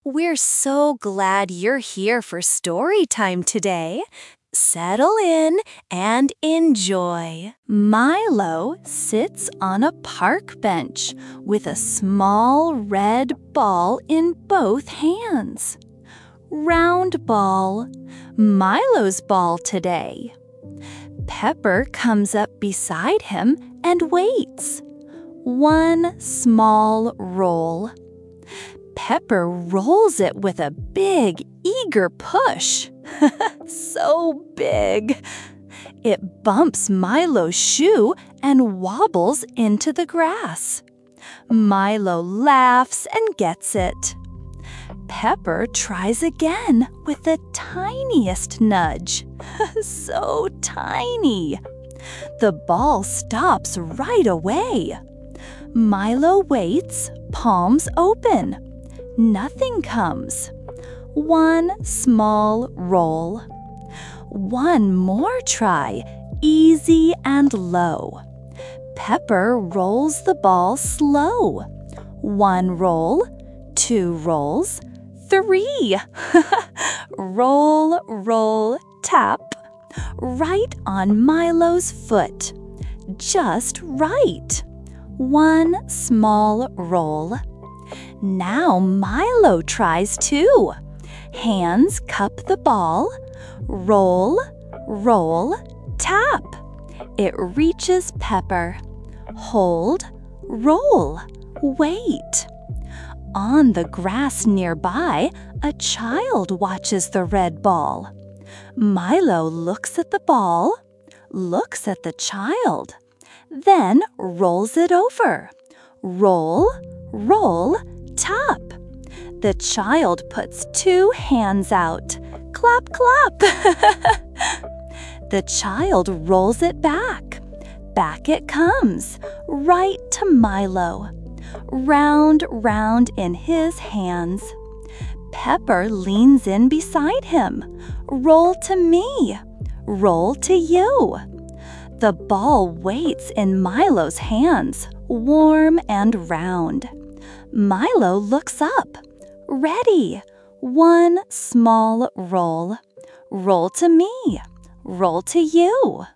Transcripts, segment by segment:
We're so glad you're here for story time today. Settle in and enjoy. Milo sits on a park bench with a small red ball in both hands. Round ball, Milo's ball today. Pepper comes up beside him and waits. One small roll. Pepper rolls it with a big, eager push. So big. It bumps Milo's shoe and wobbles into the grass. Milo laughs and gets it. Pepper tries again with the tiniest nudge. So tiny. The ball stops right away. Milo waits, palms open. Nothing comes. One small roll. One more try, easy and low. Pepper rolls the ball slow. One roll, two rolls, three. Roll, roll, tap. Right on Milo's foot. Just right. One small roll. Now Milo tries too. Hands cup the ball. Roll, roll, tap. It reaches Pepper. Hold, roll, wait. On the grass nearby, a child watches the red ball. Milo looks at the ball, looks at the child, then rolls it over. Roll, roll, tap. The child puts two hands out. Clap, clap. The child rolls it back. Back it comes, right to Milo. Round, round in his hands. Pepper leans in beside him. Roll to me. Roll to you. The ball waits in Milo's hands, warm and round. Milo looks up. Ready. One small roll. Roll to me. Roll to you.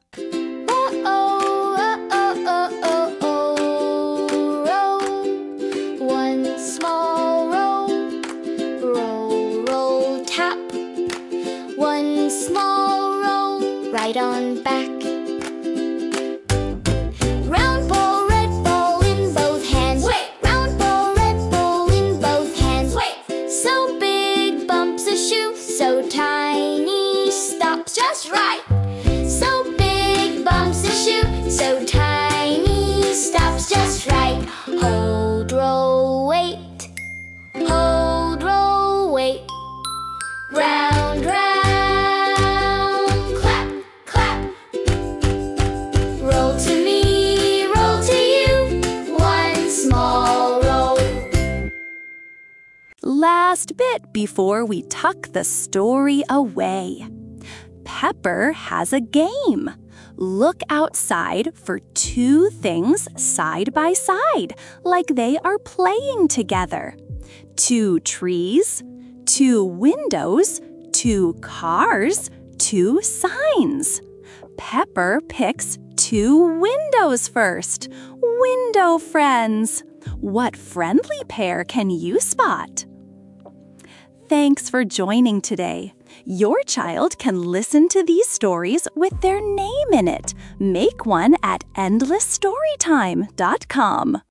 One small roll. Roll, roll, tap. One small roll. Right on back. So tiny, stops just right. So big, bumps the shoe. So tiny, stops just right. Hold, roll, wait. Hold, roll, wait. Round, round, clap, clap. Roll to me, roll to you. One small roll. Last bit before we tuck the story away. Pepper has a game. Look outside for two things side by side, like they are playing together. Two trees, two windows, two cars, two signs. Pepper picks two windows first. Window friends. What friendly pair can you spot? Thanks for joining today. Your child can listen to these stories with their name in it. Make one at endlessstorytime.com.